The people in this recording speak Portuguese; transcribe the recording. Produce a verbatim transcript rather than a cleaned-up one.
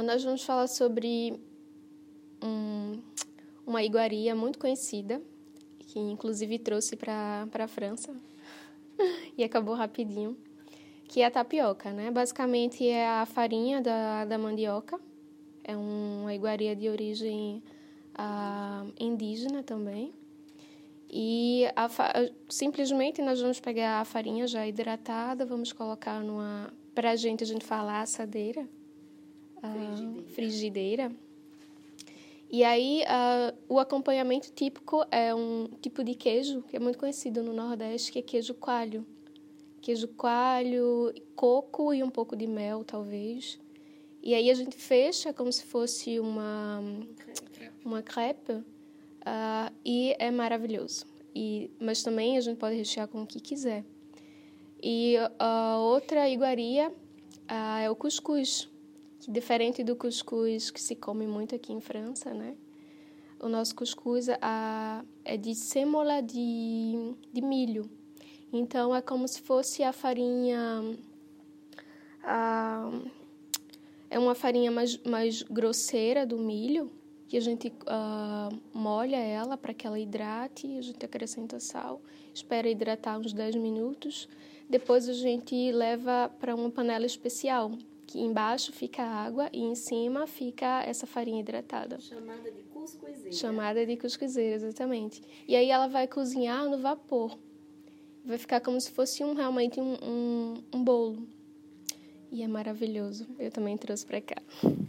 nós vamos falar sobre um, uma iguaria muito conhecida, que inclusive trouxe para a França e acabou rapidinho, que é a tapioca, né? Basicamente é a farinha da, da mandioca, é uma iguaria de origem uh, indígena também. E a fa... simplesmente nós vamos pegar a farinha já hidratada, vamos colocar numa... Para a gente, a gente fala assadeira, frigideira. Uh, frigideira. E aí, uh, o acompanhamento típico é um tipo de queijo, que é muito conhecido no Nordeste, que é queijo coalho. Queijo coalho, coco e um pouco de mel, talvez. E aí a gente fecha como se fosse uma, uma crepe, uh, e é maravilhoso. E, mas também a gente pode rechear com o que quiser. E a uh, outra iguaria uh, é o cuscuz, que diferente do cuscuz que se come muito aqui em França, né? O nosso cuscuz uh, é de sêmola de, de milho. Então, é como se fosse a farinha... Uh, é uma farinha mais, mais grosseira do milho, que a gente uh, molha ela para que ela hidrate, a gente acrescenta sal, espera hidratar uns dez minutos. Depois a gente leva para uma panela especial, que embaixo fica a água e em cima fica essa farinha hidratada. Chamada de cuscuzeira. Chamada de cuscuzeira, exatamente. E aí ela vai cozinhar no vapor. Vai ficar como se fosse um, realmente um, um, um bolo. E é maravilhoso. Eu também trouxe para cá.